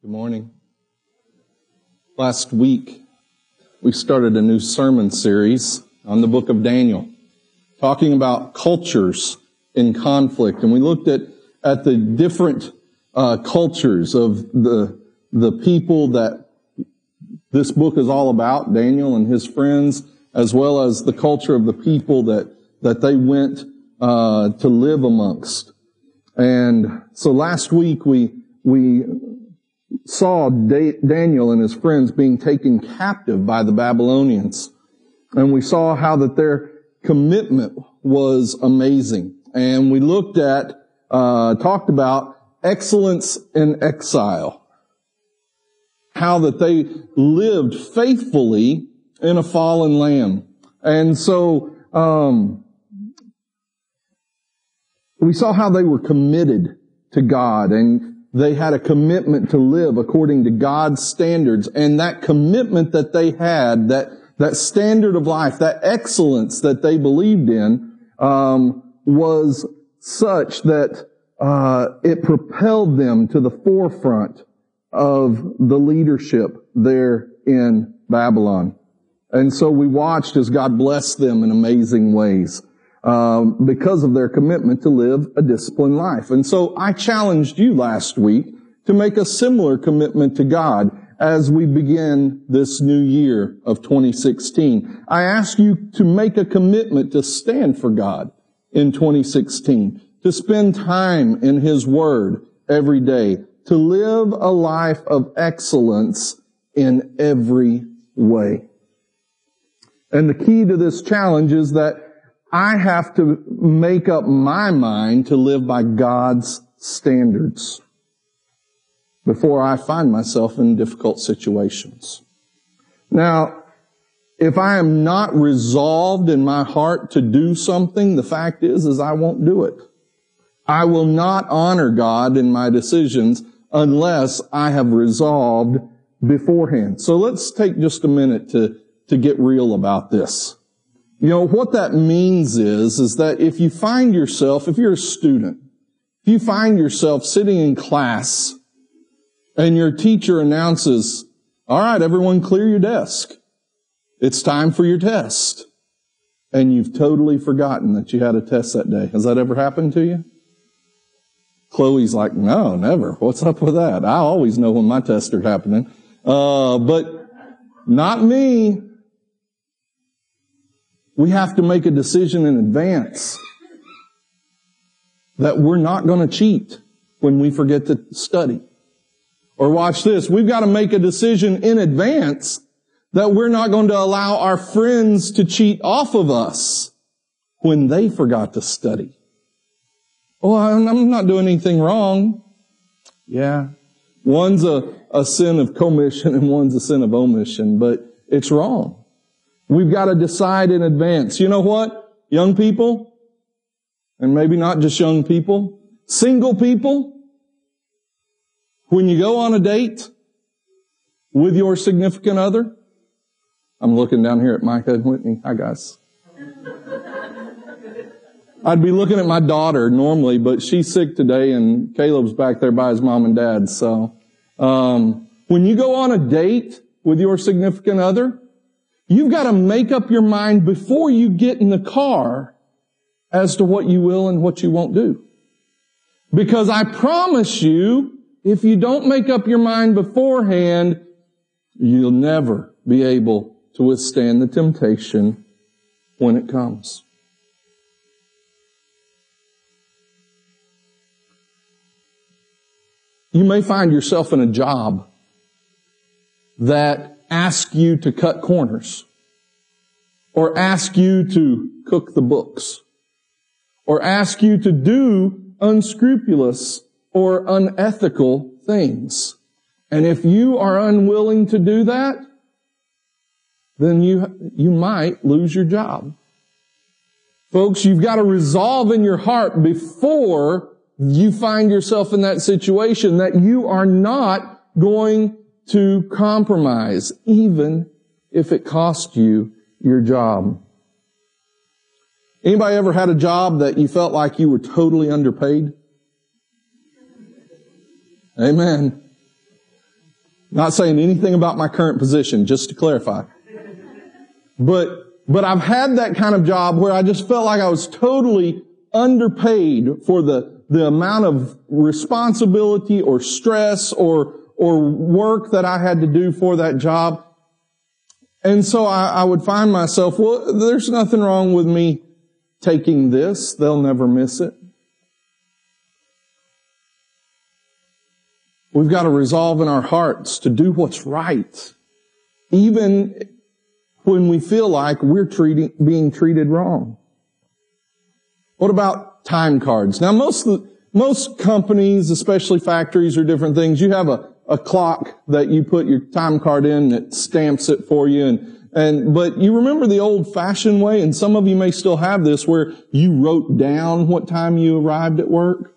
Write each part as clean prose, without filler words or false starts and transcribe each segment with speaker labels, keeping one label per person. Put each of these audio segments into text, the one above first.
Speaker 1: Good morning. Last week, we started a new sermon series on the book of Daniel, talking about cultures in conflict. And we looked at the different cultures of the people that this book is all about, Daniel and his friends, as well as the culture of the people that they went to live amongst. And so last week, we saw Daniel and his friends being taken captive by the Babylonians. And we saw how that their commitment was amazing. And we looked at, talked about excellence in exile. How that they lived faithfully in a fallen land. And so, we saw how they were committed to God, and they had a commitment to live according to God's standards. And that commitment that they had, that standard of life, that excellence that they believed in, was such that it propelled them to the forefront of the leadership there in Babylon. And so we watched as God blessed them in amazing ways. Because of their commitment to live a disciplined life. And so I challenged you last week to make a similar commitment to God as we begin this new year of 2016. I ask you to make a commitment to stand for God in 2016, to spend time in His Word every day, to live a life of excellence in every way. And the key to this challenge is that I have to make up my mind to live by God's standards before I find myself in difficult situations. Now, if I am not resolved in my heart to do something, the fact is I won't do it. I will not honor God in my decisions unless I have resolved beforehand. So let's take just a minute to get real about this. You know, what that means is that if you find yourself, if you're a student, if you find yourself sitting in class and your teacher announces, all right, everyone clear your desk. It's time for your test. And you've totally forgotten that you had a test that day. Has that ever happened to you? Chloe's like, no, never. What's up with that? I always know when my tests are happening. But not me. We have to make a decision in advance that we're not going to cheat when we forget to study. Or watch this, we've got to make a decision in advance that we're not going to allow our friends to cheat off of us when they forgot to study. Oh, I'm not doing anything wrong. Yeah. One's a sin of commission and one's a sin of omission, but it's wrong. We've got to decide in advance. You know what? Young people, and maybe not just young people, single people, when you go on a date with your significant other, I'm looking down here at Micah and Whitney. Hi, guys. I'd be looking at my daughter normally, but she's sick today and Caleb's back there by his mom and dad. So, when you go on a date with your significant other, you've got to make up your mind before you get in the car as to what you will and what you won't do. Because I promise you, if you don't make up your mind beforehand, you'll never be able to withstand the temptation when it comes. You may find yourself in a job that ask you to cut corners, or ask you to cook the books, or ask you to do unscrupulous or unethical things. And if you are unwilling to do that, then you might lose your job. Folks, you've got to resolve in your heart before you find yourself in that situation that you are not going to compromise, even if it cost you your job. Anybody ever had a job that you felt like you were totally underpaid? Amen. Not saying anything about my current position, just to clarify. But I've had that kind of job where I just felt like I was totally underpaid for the amount of responsibility or stress or work that I had to do for that job. And so I would find myself, well, there's nothing wrong with me taking this. They'll never miss it. We've got to resolve in our hearts to do what's right, even when we feel like we're being treated wrong. What about time cards? Now, most companies, especially factories or different things, you have a clock that you put your time card in that stamps it for you. But you remember the old-fashioned way, and some of you may still have this, where you wrote down what time you arrived at work?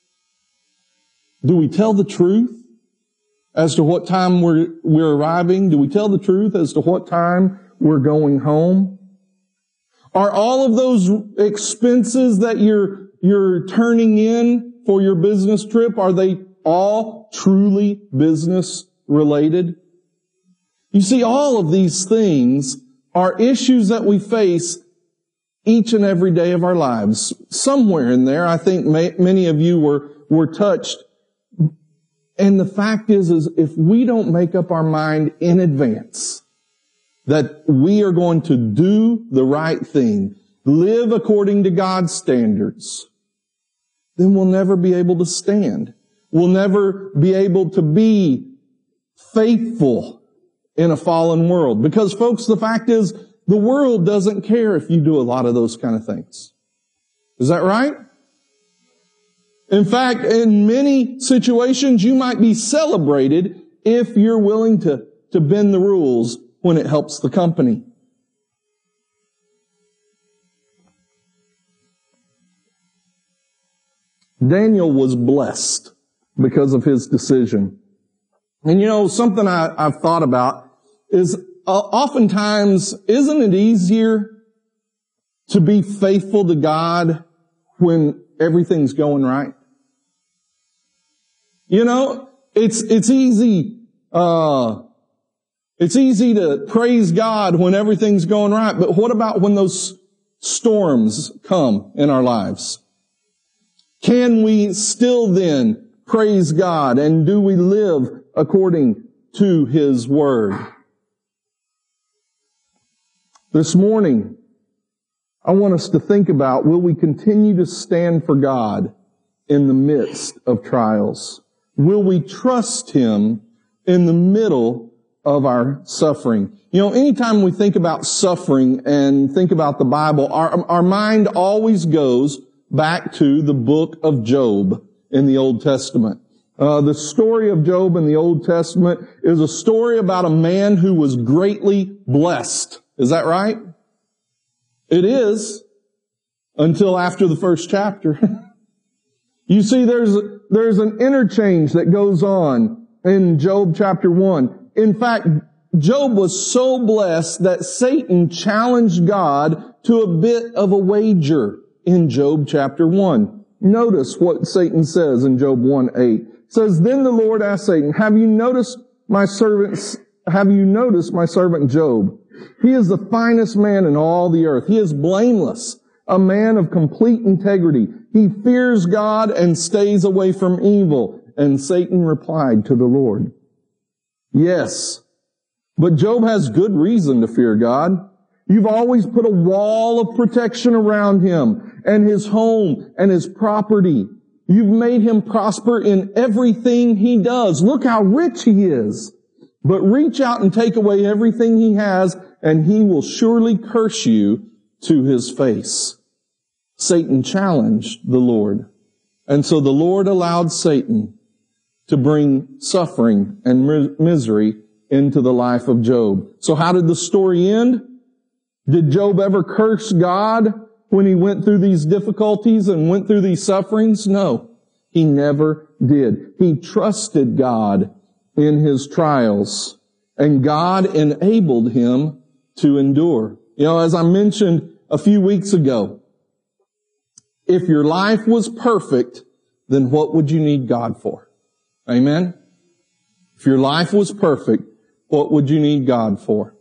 Speaker 1: Do we tell the truth as to what time we're arriving? Do we tell the truth as to what time we're going home? Are all of those expenses that you're turning in for your business trip, are they all truly business related? You see, all of these things are issues that we face each and every day of our lives. Somewhere in there, I think many of you were touched. And the fact is if we don't make up our mind in advance that we are going to do the right thing, live according to God's standards, then we'll never be able to stand. We'll never be able to be faithful in a fallen world. Because, folks, the fact is, the world doesn't care if you do a lot of those kind of things. Is that right? In fact, in many situations, you might be celebrated if you're willing to bend the rules when it helps the company. Daniel was blessed because of his decision. And you know, something I've thought about is oftentimes, isn't it easier to be faithful to God when everything's going right? You know, it's easy to praise God when everything's going right, but what about when those storms come in our lives? Can we still then praise God, and do we live according to His Word? This morning, I want us to think about, will we continue to stand for God in the midst of trials? Will we trust Him in the middle of our suffering? You know, anytime we think about suffering and think about the Bible, our mind always goes back to the book of Job in the Old Testament. The story of Job in the Old Testament is a story about a man who was greatly blessed. Is that right? It is, until after the first chapter. You see, there's an interchange that goes on in Job chapter 1. In fact, Job was so blessed that Satan challenged God to a bit of a wager in Job chapter 1. Notice what Satan says in Job 1:8. It says, "Then the Lord asked Satan, have you noticed my servant Job? He is the finest man in all the earth. He is blameless, a man of complete integrity. He fears God and stays away from evil." And Satan replied to the Lord, "Yes, but Job has good reason to fear God. You've always put a wall of protection around him and his home and his property. You've made him prosper in everything he does. Look how rich he is. But reach out and take away everything he has, and he will surely curse you to his face." Satan challenged the Lord. And so the Lord allowed Satan to bring suffering and misery into the life of Job. So how did the story end? Did Job ever curse God when he went through these difficulties and went through these sufferings? No, he never did. He trusted God in his trials, and God enabled him to endure. You know, as I mentioned a few weeks ago, if your life was perfect, then what would you need God for? Amen? If your life was perfect, what would you need God for?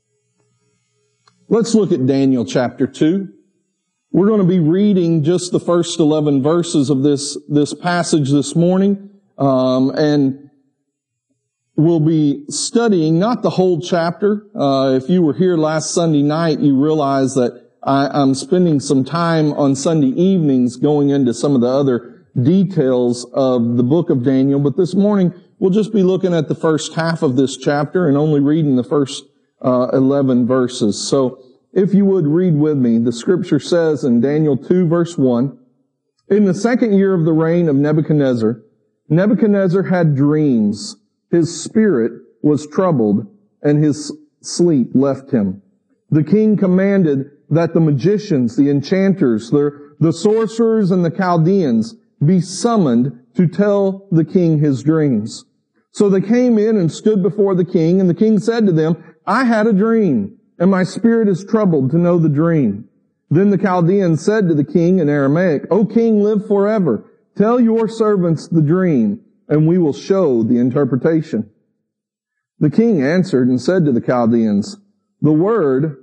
Speaker 1: Let's look at Daniel chapter 2. We're going to be reading just the first 11 verses of this passage this morning. And we'll be studying not the whole chapter. If you were here last Sunday night, you realize that I'm spending some time on Sunday evenings going into some of the other details of the book of Daniel. But this morning, we'll just be looking at the first half of this chapter and only reading the first 11 verses. So if you would read with me, the scripture says in Daniel 2 verse 1, "In the second year of the reign of Nebuchadnezzar, Nebuchadnezzar had dreams. His spirit was troubled, and his sleep left him. The king commanded that the magicians, the enchanters, the sorcerers, and the Chaldeans be summoned to tell the king his dreams. So they came in and stood before the king, and the king said to them, 'I had a dream, and my spirit is troubled to know the dream.' Then the Chaldeans said to the king in Aramaic, 'O king, live forever. Tell your servants the dream, and we will show the interpretation.' The king answered and said to the Chaldeans, 'The word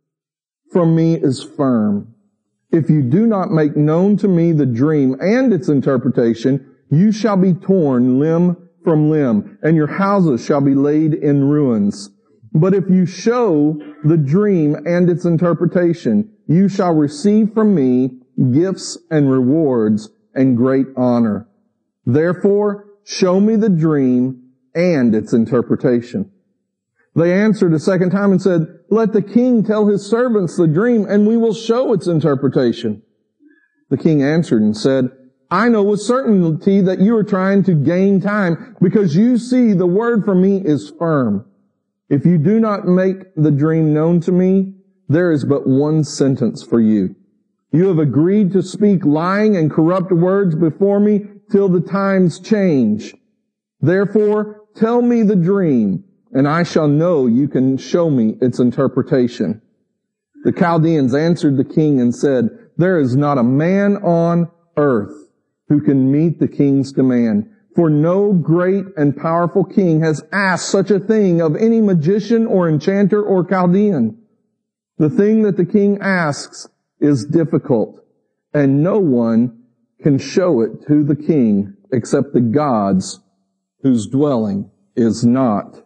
Speaker 1: from me is firm. If you do not make known to me the dream and its interpretation, you shall be torn limb from limb, and your houses shall be laid in ruins. But if you show the dream and its interpretation, you shall receive from me gifts and rewards and great honor. Therefore, show me the dream and its interpretation.' They answered a second time and said, 'Let the king tell his servants the dream, and we will show its interpretation.' The king answered and said, 'I know with certainty that you are trying to gain time, because you see the word from me is firm. If you do not make the dream known to me, there is but one sentence for you. You have agreed to speak lying and corrupt words before me till the times change. Therefore, tell me the dream, and I shall know you can show me its interpretation.' The Chaldeans answered the king and said, 'There is not a man on earth who can meet the king's demand. For no great and powerful king has asked such a thing of any magician or enchanter or Chaldean. The thing that the king asks is difficult, and no one can show it to the king except the gods whose dwelling is not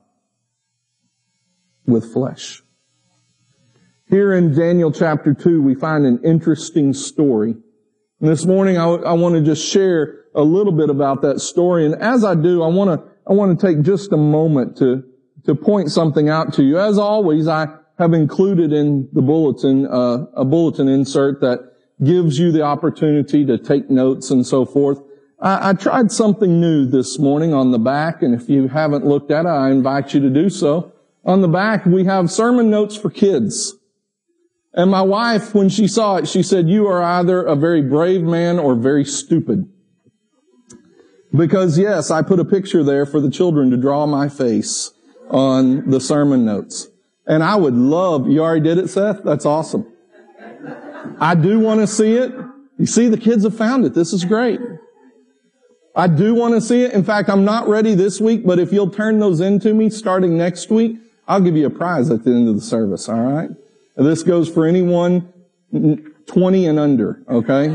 Speaker 1: with flesh.'" Here in Daniel chapter 2, we find an interesting story. And this morning, I want to just share a little bit about that story. And as I do, I want to take just a moment to point something out to you. As always, I have included in the bulletin a bulletin insert that gives you the opportunity to take notes and so forth. I tried something new this morning on the back, and if you haven't looked at it, I invite you to do so. On the back, we have sermon notes for kids. And my wife, when she saw it, she said, "You are either a very brave man or very stupid." Because yes, I put a picture there for the children to draw my face on the sermon notes. And I would love, you already did it, Seth? That's awesome. I do want to see it. You see, the kids have found it. This is great. I do want to see it. In fact, I'm not ready this week, but if you'll turn those in to me starting next week, I'll give you a prize at the end of the service, all right? And this goes for anyone 20 and under, okay?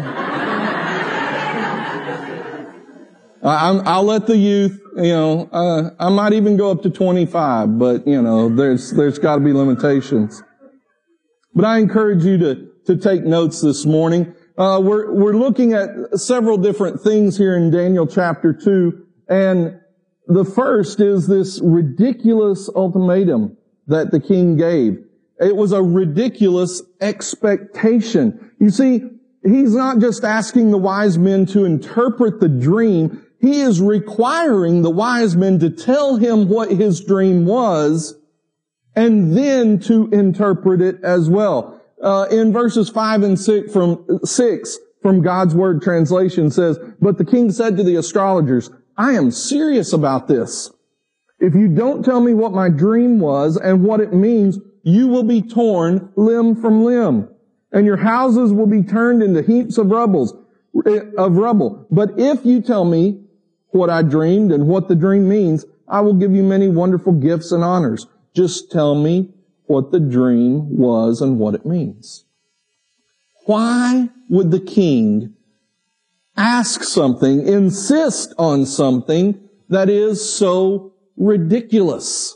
Speaker 1: I'll let the youth, I might even go up to 25, but, there's got to be limitations. But I encourage you to take notes this morning. We're looking at several different things here in Daniel chapter 2, and the first is this ridiculous ultimatum that the king gave. It was a ridiculous expectation. You see, he's not just asking the wise men to interpret the dream. He is requiring the wise men to tell him what his dream was and then to interpret it as well. In verses 5 and 6 from God's Word translation says, "But the king said to the astrologers, 'I am serious about this. If you don't tell me what my dream was and what it means, you will be torn limb from limb, and your houses will be turned into heaps of rubble. But if you tell me what I dreamed and what the dream means, I will give you many wonderful gifts and honors. Just tell me what the dream was and what it means. Why would the king ask something, insist on something that is so ridiculous?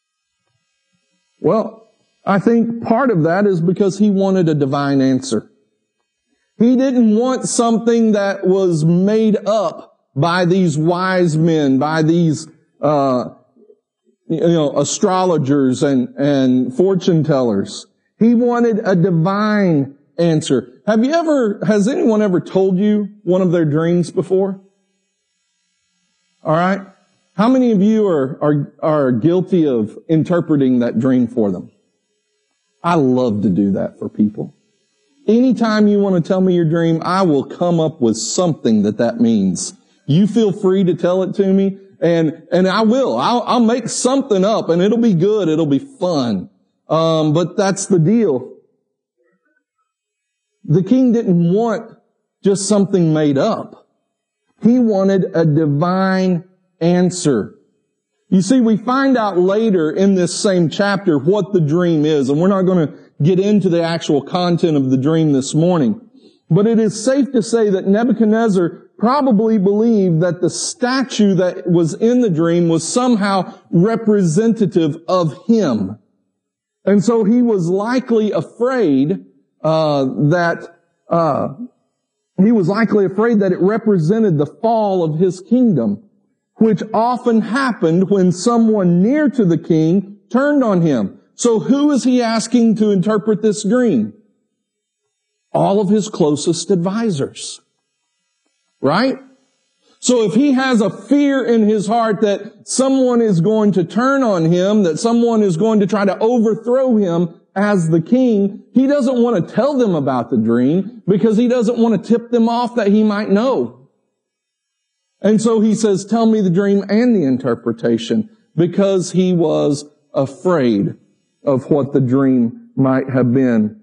Speaker 1: Well, I think part of that is because he wanted a divine answer. He didn't want something that was made up by these wise men, by these, astrologers and fortune tellers. He wanted a divine answer. Has anyone ever told you one of their dreams before? All right. How many of you are guilty of interpreting that dream for them? I love to do that for people. Anytime you want to tell me your dream, I will come up with something that means. You feel free to tell it to me, and I will. I'll make something up, and it'll be good. It'll be fun. But that's the deal. The king didn't want just something made up. He wanted a divine answer. You see, we find out later in this same chapter what the dream is, and we're not going to get into the actual content of the dream this morning. But it is safe to say that Nebuchadnezzar probably believed that the statue that was in the dream was somehow representative of him. And so he was likely afraid that it represented the fall of his kingdom, which often happened when someone near to the king turned on him. So who is he asking to interpret this dream? All of his closest advisors. Right? So if he has a fear in his heart that someone is going to turn on him, that someone is going to try to overthrow him as the king, he doesn't want to tell them about the dream because he doesn't want to tip them off that he might know. And so he says, tell me the dream and the interpretation, because he was afraid of what the dream might have been.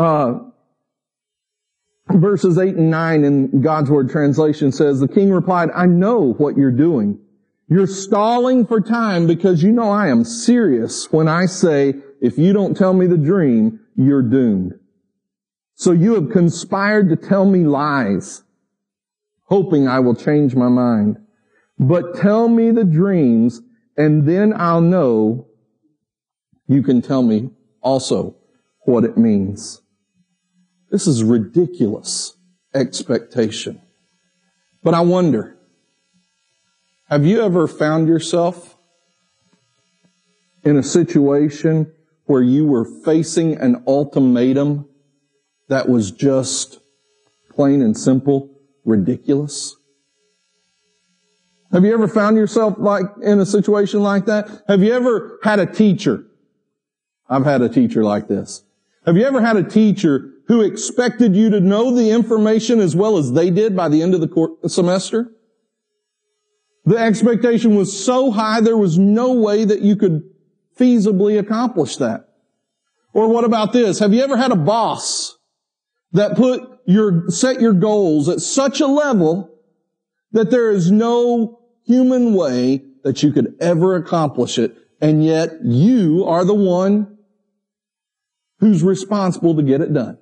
Speaker 1: Verses 8 and 9 in God's Word translation says, the king replied, I know what you're doing. You're stalling for time because you know I am serious when I say, if you don't tell me the dream, you're doomed. So you have conspired to tell me lies, hoping I will change my mind. But tell me the dreams, and then I'll know you can tell me also what it means. This is ridiculous expectation. But I wonder, have you ever found yourself in a situation where you were facing an ultimatum that was just plain and simple ridiculous? Have you ever found yourself in a situation like that? Have you ever had a teacher? I've had a teacher like this. Have you ever had a teacher who expected you to know the information as well as they did by the end of the semester? The expectation was so high there was no way that you could feasibly accomplish that. Or what about this? Have you ever had a boss that set your goals at such a level that there is no human way that you could ever accomplish it, and yet you are the one who's responsible to get it done?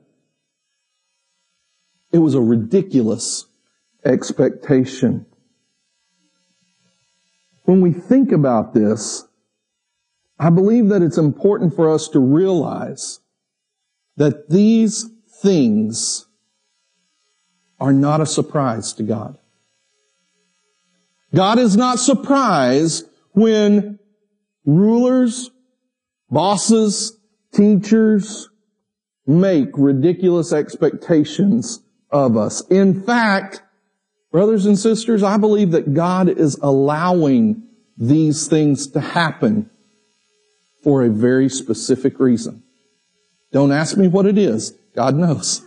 Speaker 1: It was a ridiculous expectation. When we think about this, I believe that it's important for us to realize that these things are not a surprise to God. God is not surprised when rulers, bosses, teachers make ridiculous expectations of us. In fact, brothers and sisters, I believe that God is allowing these things to happen for a very specific reason. Don't ask me what it is. God knows.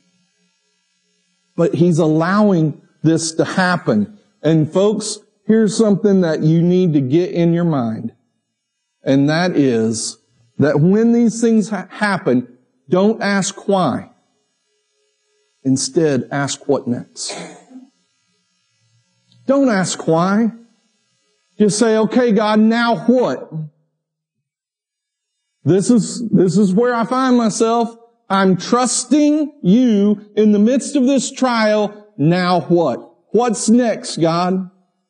Speaker 1: But He's allowing this to happen. And folks, here's something that you need to get in your mind. And that is that when these things happen, don't ask why. Instead, ask what next. Don't ask why. Just say, okay, God, now what? This is where I find myself. I'm trusting you in the midst of this trial. Now what? What's next, God?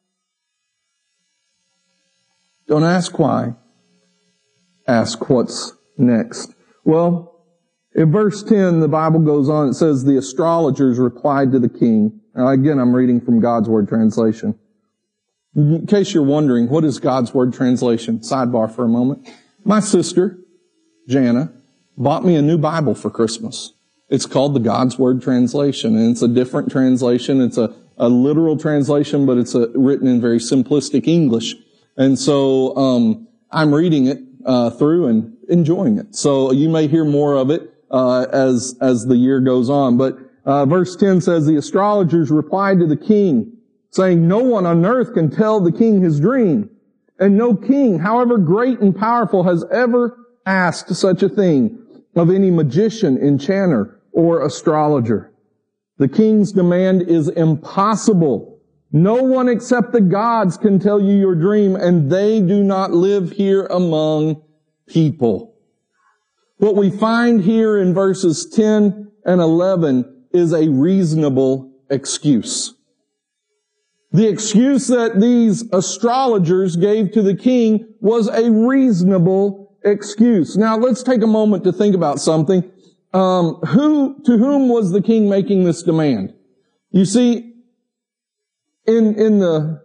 Speaker 1: Don't ask why. Ask what's next. Well, in verse 10, the Bible goes on. It says, the astrologers replied to the king. Now, again, I'm reading from God's Word translation. In case you're wondering, what is God's Word translation? Sidebar for a moment. My sister, Jana, bought me a new Bible for Christmas. It's called the God's Word translation, and it's a different translation. It's a literal translation, but it's written in very simplistic English. And so I'm reading it through and enjoying it. So you may hear more of it as the year goes on. But verse 10 says, the astrologers replied to the king, saying, no one on earth can tell the king his dream, and no king, however great and powerful, has ever asked such a thing of any magician, enchanter, or astrologer. The king's demand is impossible. No one except the gods can tell you your dream, and they do not live here among people. What we find here in verses 10 and 11 is a reasonable excuse. The excuse that these astrologers gave to the king was a reasonable excuse. Now, let's take a moment to think about something. To whom was the king making this demand? You see, in the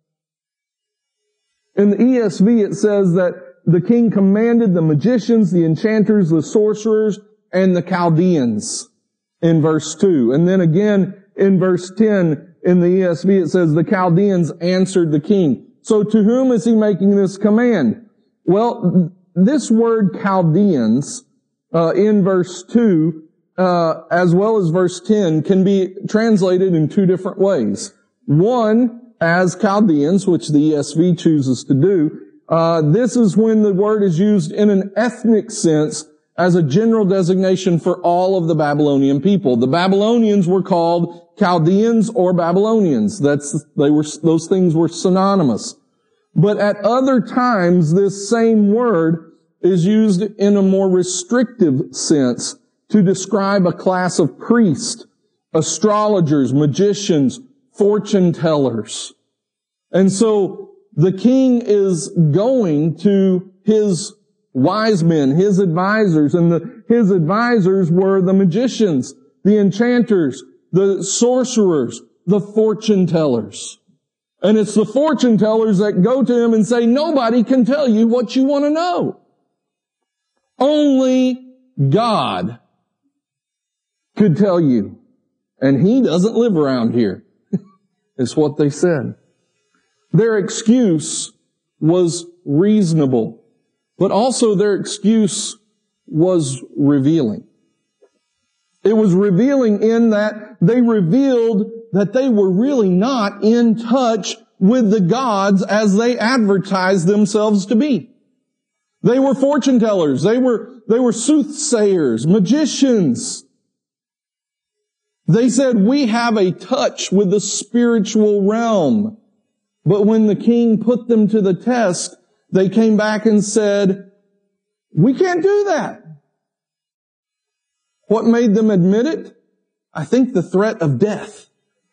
Speaker 1: ESV, it says that the king commanded the magicians, the enchanters, the sorcerers, and the Chaldeans in verse 2. And then again in verse 10, in the ESV, it says the Chaldeans answered the king. So to whom is he making this command? Well, this word Chaldeans in verse 2, as well as verse 10, can be translated in two different ways. One, as Chaldeans, which the ESV chooses to do. This is when the word is used in an ethnic sense as a general designation for all of the Babylonian people. The Babylonians were called Chaldeans or Babylonians. Those things were synonymous. But at other times, this same word is used in a more restrictive sense to describe a class of priests, astrologers, magicians, fortune tellers. And so the king is going to his wise men, his advisors, and his advisors were the magicians, the enchanters, the sorcerers, the fortune tellers. And it's the fortune tellers that go to him and say, nobody can tell you what you want to know. Only God could tell you. And he doesn't live around here. It's what they said. Their excuse was reasonable, but also their excuse was revealing. It was revealing in that they revealed that they were really not in touch with the gods as they advertised themselves to be. They were fortune tellers. They were soothsayers, magicians. They said, we have a touch with the spiritual realm. But when the king put them to the test, they came back and said, we can't do that. What made them admit it? I think the threat of death.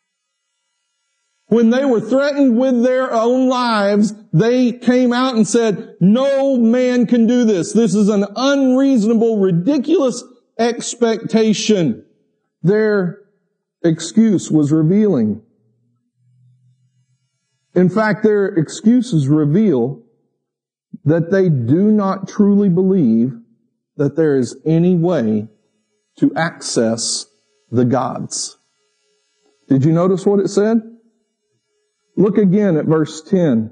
Speaker 1: When they were threatened with their own lives, they came out and said, no man can do this. This is an unreasonable, ridiculous expectation. Their excuse was revealing. In fact, their excuses reveal that they do not truly believe that there is any way to access the gods. Did you notice what it said? Look again at verse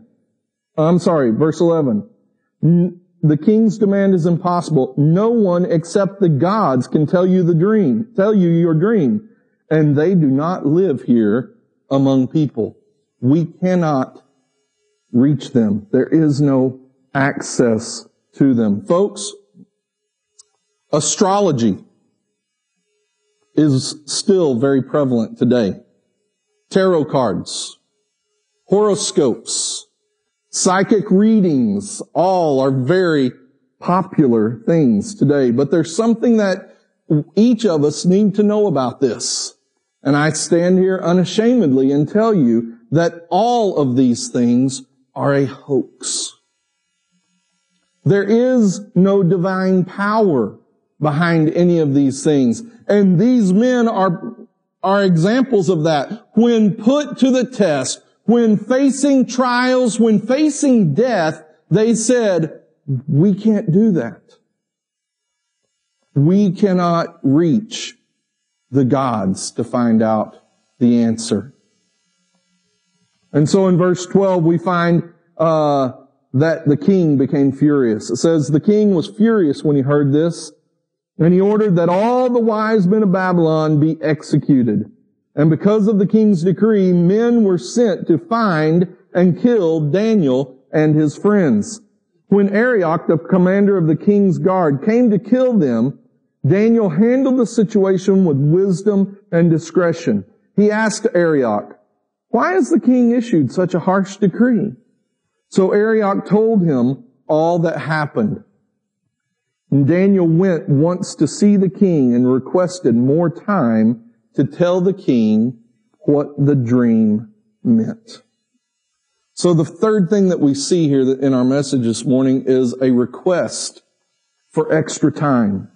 Speaker 1: 11. The king's demand is impossible. No one except the gods can tell you your dream. And they do not live here among people. We cannot reach them. There is no access to them. Folks, astrology is still very prevalent today. Tarot cards, horoscopes, Psychic readings, all are very popular things today. But there's something that each of us need to know about this. And I stand here unashamedly and tell you that all of these things are a hoax. There is no divine power behind any of these things. And these men are examples of that. When put to the test, when facing trials, when facing death, they said, we can't do that. We cannot reach the gods to find out the answer. And so in verse 12 we find that the king became furious. It says, the king was furious when he heard this, and he ordered that all the wise men of Babylon be executed. And because of the king's decree, men were sent to find and kill Daniel and his friends. When Arioch, the commander of the king's guard, came to kill them, Daniel handled the situation with wisdom and discretion. He asked Arioch, why has the king issued such a harsh decree? So Arioch told him all that happened. And Daniel went once to see the king and requested more time to tell the king what the dream meant. So the third thing that we see here in our message this morning is a request for extra time.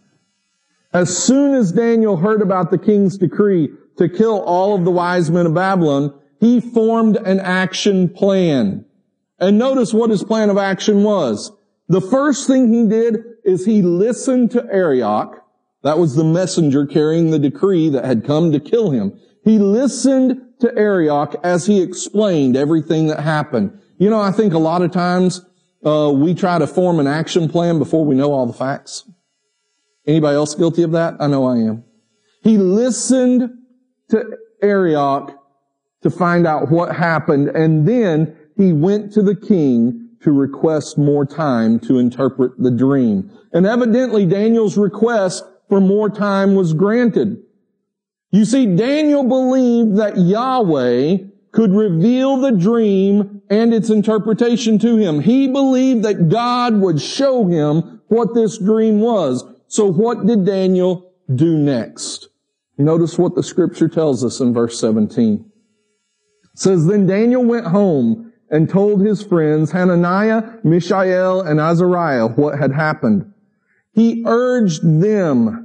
Speaker 1: As soon as Daniel heard about the king's decree to kill all of the wise men of Babylon, he formed an action plan. And notice what his plan of action was. The first thing he did is he listened to Arioch. That was the messenger carrying the decree that had come to kill him. He listened to Arioch as he explained everything that happened. You know, I think a lot of times we try to form an action plan before we know all the facts. Anybody else guilty of that? I know I am. He listened to Arioch to find out what happened, and then he went to the king to request more time to interpret the dream. And evidently Daniel's request for more time was granted. You see, Daniel believed that Yahweh could reveal the dream and its interpretation to him. He believed that God would show him what this dream was. So what did Daniel do next? Notice what the scripture tells us in verse 17. It says, then Daniel went home and told his friends, Hananiah, Mishael, and Azariah, what had happened. He urged them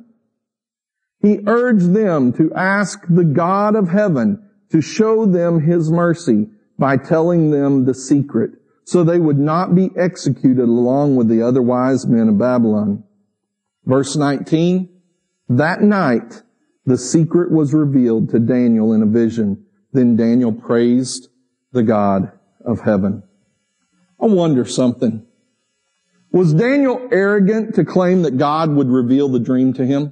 Speaker 1: to ask the God of heaven to show them his mercy by telling them the secret, so they would not be executed along with the other wise men of Babylon. Verse 19, that night the secret was revealed to Daniel in a vision. Then Daniel praised the God of heaven. I wonder something. Was Daniel arrogant to claim that God would reveal the dream to him?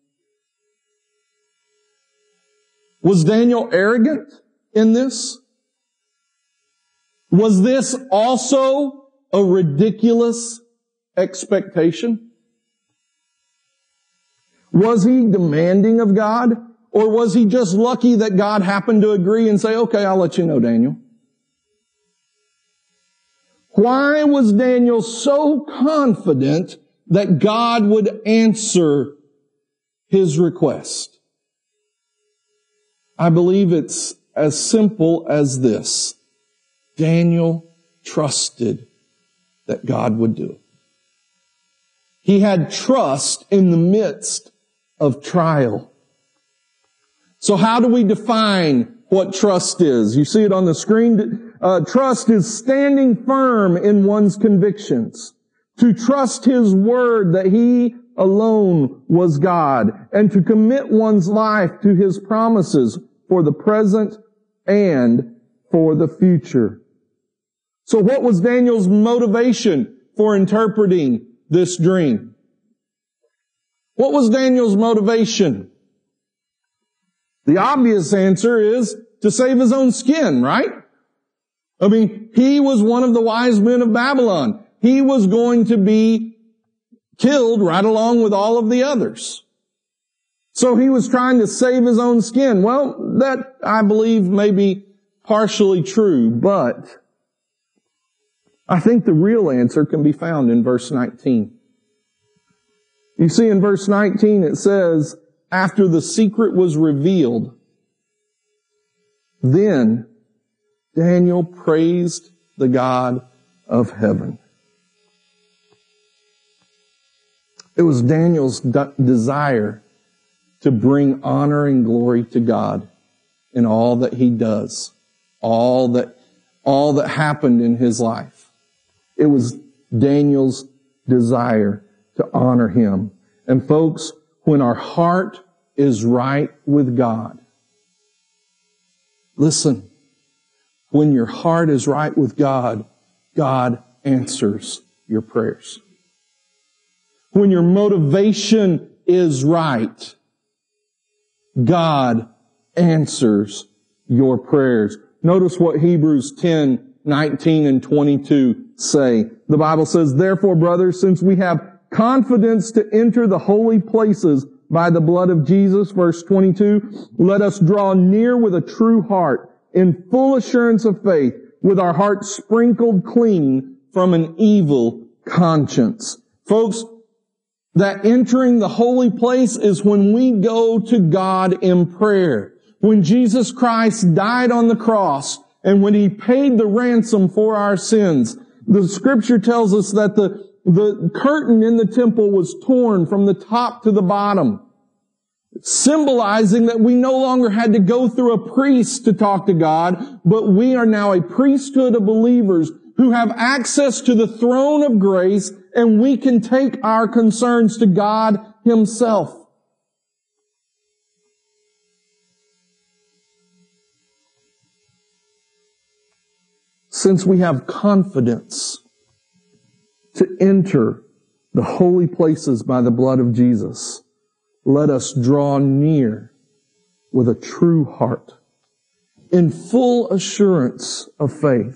Speaker 1: Was Daniel arrogant in this? Was this also a ridiculous expectation? Was he demanding of God? Or was he just lucky that God happened to agree and say, okay, I'll let you know, Daniel? Why was Daniel so confident that God would answer his request? I believe it's as simple as this. Daniel trusted that God would do it. He had trust in the midst of trial. So how do we define what trust is? You see it on the screen. Trust is standing firm in one's convictions. To trust His word that He alone was God. And to commit one's life to His promises for the present and for the future. So what was Daniel's motivation for interpreting this dream? What was Daniel's motivation? The obvious answer is to save his own skin, right? I mean, he was one of the wise men of Babylon. He was going to be killed right along with all of the others. So he was trying to save his own skin. Well, that, I believe, may be partially true, but I think the real answer can be found in verse 19. You see, in verse 19 it says, after the secret was revealed, then Daniel praised the God of heaven. It was Daniel's desire to bring honor and glory to God in all that he does, all that happened in his life. It was Daniel's desire to honor him. And folks, when our heart is right with God, listen, when your heart is right with God, God answers your prayers. When your motivation is right, God answers your prayers. Notice what Hebrews 10:19 and 22 say. The Bible says, therefore, brothers, since we have confidence to enter the holy places by the blood of Jesus, verse 22, let us draw near with a true heart, in full assurance of faith, with our hearts sprinkled clean from an evil conscience. Folks, that entering the holy place is when we go to God in prayer. When Jesus Christ died on the cross and when He paid the ransom for our sins, the Scripture tells us that the curtain in the temple was torn from the top to the bottom, symbolizing that we no longer had to go through a priest to talk to God, but we are now a priesthood of believers who have access to the throne of grace, and we can take our concerns to God Himself. Since we have confidence to enter the holy places by the blood of Jesus, let us draw near with a true heart, in full assurance of faith.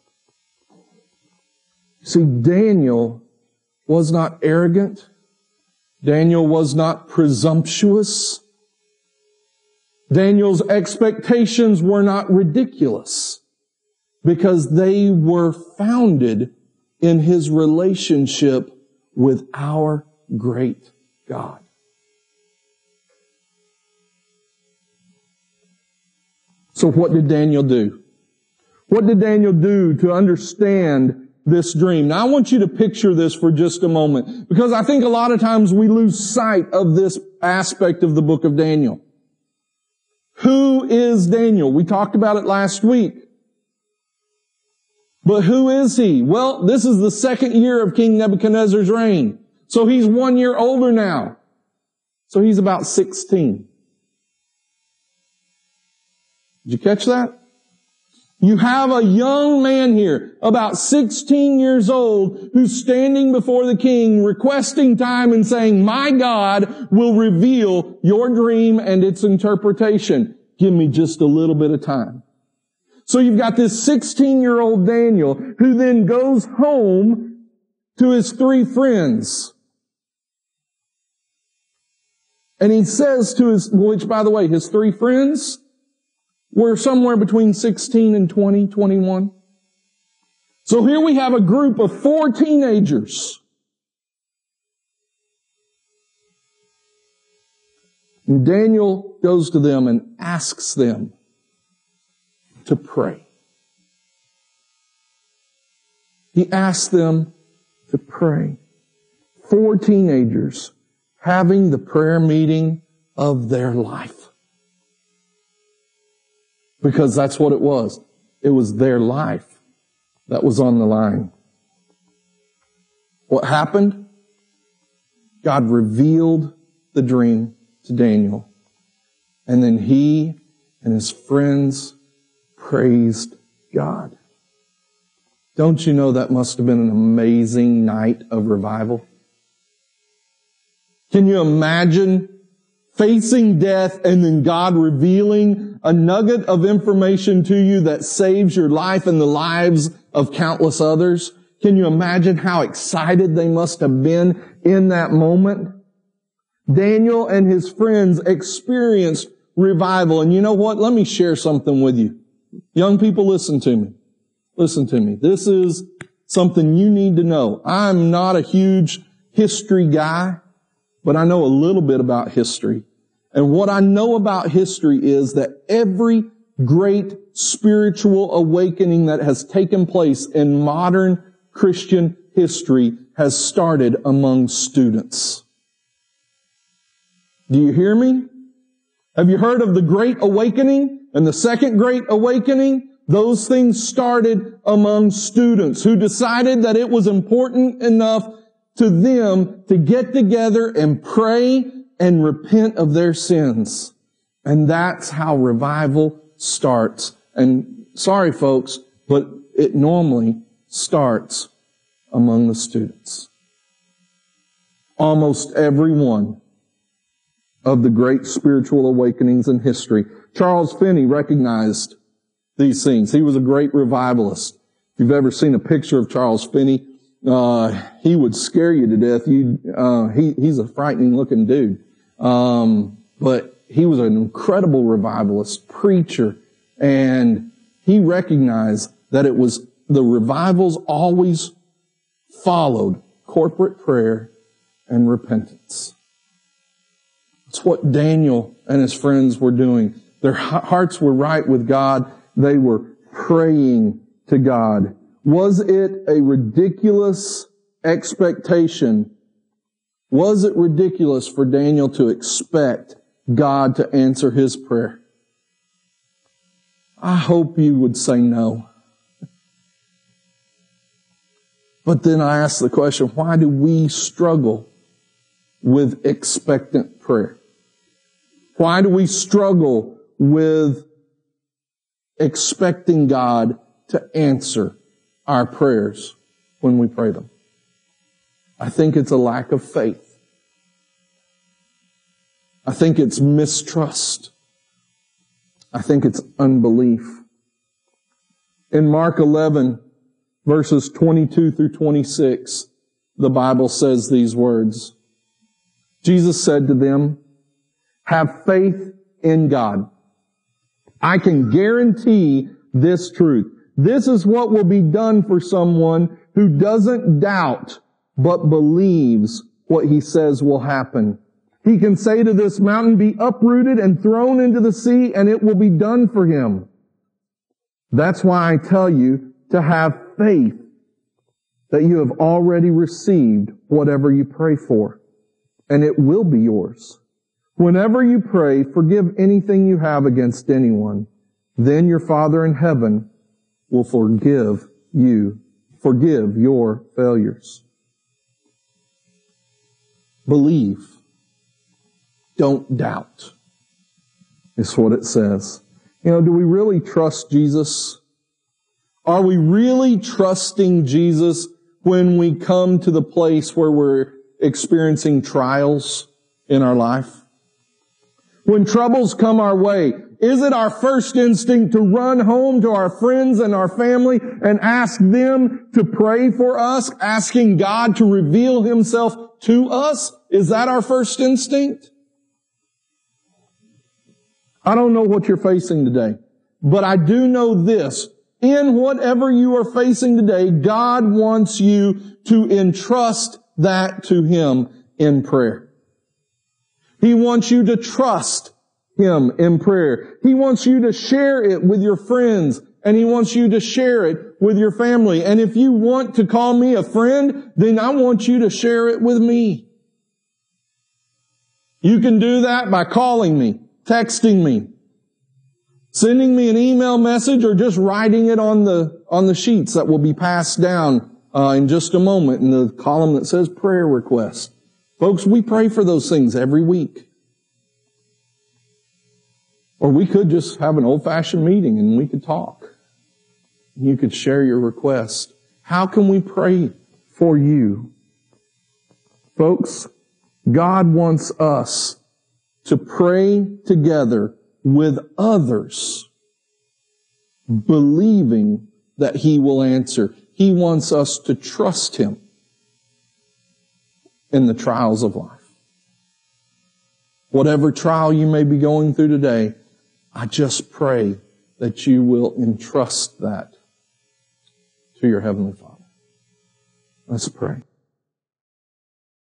Speaker 1: See, Daniel was not arrogant. Daniel was not presumptuous. Daniel's expectations were not ridiculous, because they were founded in his relationship with our great God. So what did Daniel do? What did Daniel do to understand this dream? Now I want you to picture this for just a moment, because I think a lot of times we lose sight of this aspect of the book of Daniel. Who is Daniel? We talked about it last week. But who is he? Well, this is the second year of King Nebuchadnezzar's reign. So he's 1 year older now. So he's about 16. Did you catch that? You have a young man here, about 16 years old, who's standing before the king, requesting time and saying, my God will reveal your dream and its interpretation. Give me just a little bit of time. So you've got this 16-year-old Daniel who then goes home to his three friends. And he says to which by the way, his three friends were somewhere between 16 and 20, 21. So here we have a group of 4 teenagers. And Daniel goes to them and asks them to pray. He asked them to pray. 4 teenagers having the prayer meeting of their life. Because that's what it was. It was their life that was on the line. What happened? God revealed the dream to Daniel. And then he and his friends praised God. Don't you know that must have been an amazing night of revival? Can you imagine facing death and then God revealing a nugget of information to you that saves your life and the lives of countless others? Can you imagine how excited they must have been in that moment? Daniel and his friends experienced revival. And you know what? Let me share something with you. Young people, listen to me. Listen to me. This is something you need to know. I'm not a huge history guy, but I know a little bit about history. And what I know about history is that every great spiritual awakening that has taken place in modern Christian history has started among students. Do you hear me? Have you heard of the Great Awakening and the Second Great Awakening? Those things started among students who decided that it was important enough to them to get together and pray and repent of their sins. And that's how revival starts. And sorry folks, but it normally starts among the students. Almost every one of the great spiritual awakenings in history. Charles Finney recognized these things. He was a great revivalist. If you've ever seen a picture of Charles Finney, he would scare you to death. He's a frightening looking dude. But he was an incredible revivalist, preacher, and he recognized that it was the revivals always followed corporate prayer and repentance. It's what Daniel and his friends were doing. Their hearts were right with God. They were praying to God. Was it a ridiculous expectation? Was it ridiculous for Daniel to expect God to answer his prayer? I hope you would say no. But then I ask the question, why do we struggle with expectant prayer? Why do we struggle with expecting God to answer our prayers when we pray them? I think it's a lack of faith. I think it's mistrust. I think it's unbelief. In Mark 11, verses 22 through 26, the Bible says these words. Jesus said to them, "Have faith in God." I can guarantee this truth. This is what will be done for someone who doesn't doubt but believes what he says will happen. He can say to this mountain, "Be uprooted and thrown into the sea," and it will be done for him. That's why I tell you to have faith that you have already received whatever you pray for, and it will be yours. Whenever you pray, forgive anything you have against anyone. Then your Father in heaven will forgive your failures. Believe. Don't doubt, is what it says. Do we really trust Jesus? Are we really trusting Jesus when we come to the place where we're experiencing trials in our life? When troubles come our way, is it our first instinct to run home to our friends and our family and ask them to pray for us, asking God to reveal Himself to us? Is that our first instinct? I don't know what you're facing today, but I do know this. In whatever you are facing today, God wants you to entrust that to Him in prayer. He wants you to trust Him in prayer. He wants you to share it with your friends, and He wants you to share it with your family. And if you want to call me a friend, then I want you to share it with me. You can do that by calling me, texting me, sending me an email message, or just writing it on the sheets that will be passed down in just a moment in the column that says prayer request. Folks, we pray for those things every week. Or we could just have an old-fashioned meeting and we could talk. You could share your request. How can we pray for you? Folks, God wants us to pray together with others, believing that He will answer. He wants us to trust Him in the trials of life. Whatever trial you may be going through today, I just pray that you will entrust that to your Heavenly Father. Let's pray.